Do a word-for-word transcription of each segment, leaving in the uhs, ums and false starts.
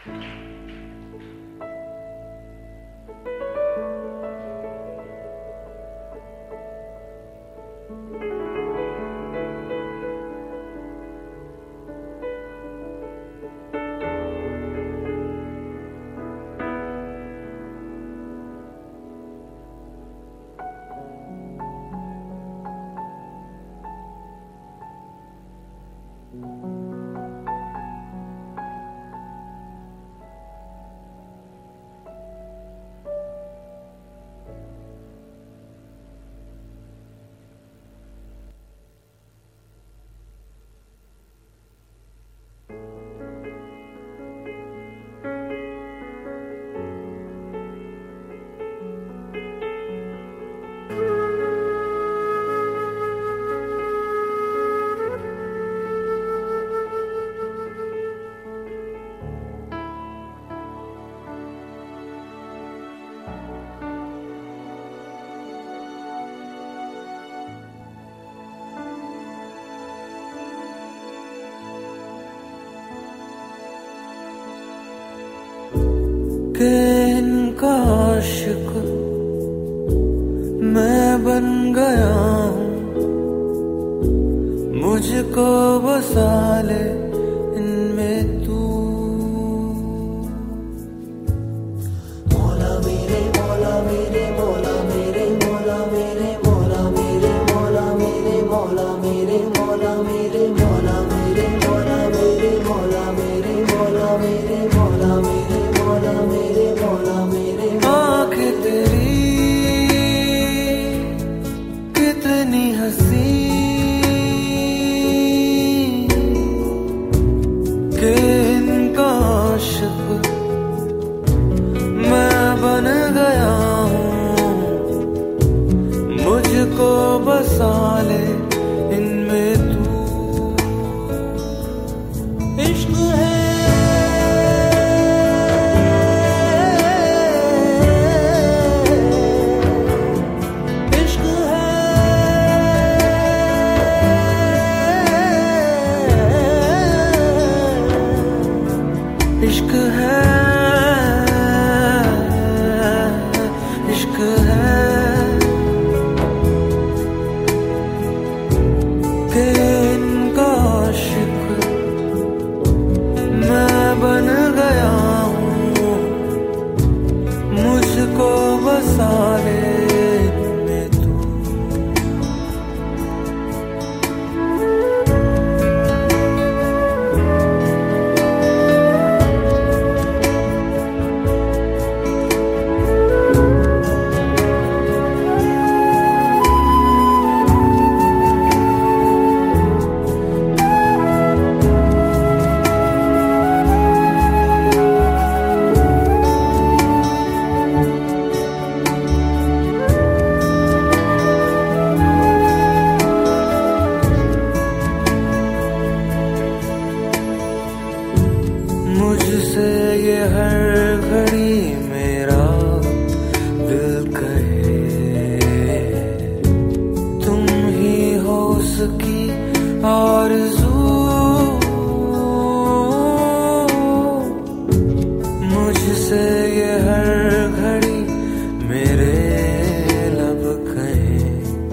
कि इनका आशिक मैं बन गया हूँ, मुझको बसा ले इनमें तू। मौला मेरे मौला मेरे मौला मेरे मौला मेरे मौला मेरे मौला मेरे मौला मेरे मौला मेरे मौला मेरे मौला मेरे मौला मेरे मौला मेरे मौला मेरे मौला मेरे मौला मेरे। आँखें तेरी कितनी हंसी कि इनका आशिक मैं बन गया हूँ, मुझको बसा ले इनमें तू। इश्क है इश्क है इश्क है कि इनका आशिक मैं बन गया हूँ, मुझको बसा ले इनमें तू। मुझसे ये हर घड़ी मेरा दिल कहे, तुम ही हो उसकी आरज़ू। मुझसे ये हर घड़ी मेरे लब कहे,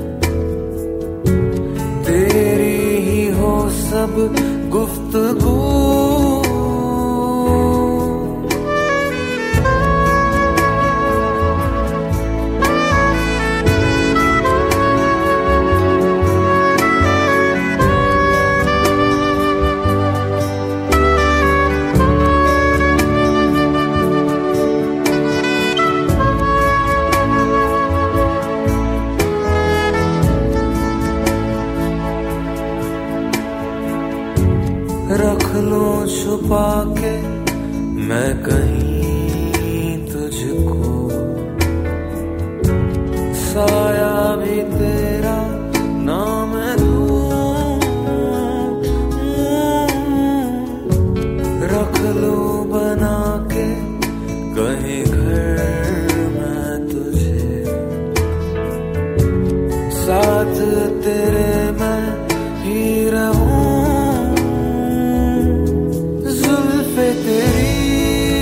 तेरी ही हो सब गुफ्तगू। रख लो छुपा के मैं कहीं तुझको, साया भी तेरा नाम दूं। रख लो बना के कहीं घर मैं तुझे, साथ तेरे मैं ही रहूं। जुल्फे तेरी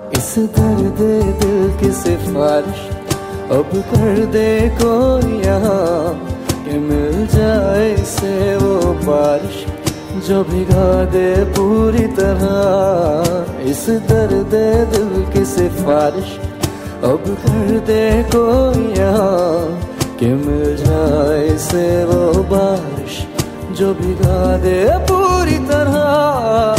इस दर्द दिल की सिफारिश अब कर दे कोई यहाँ, कि मिल जाए इसे वो बारिश जो भिगा दे पूरी तरह। इस दर्द दिल की सिफारिश अब कर दे कोई यहाँ, कि मिल जाए इसे वो बारिश जो भिगा दे पूरी तरह।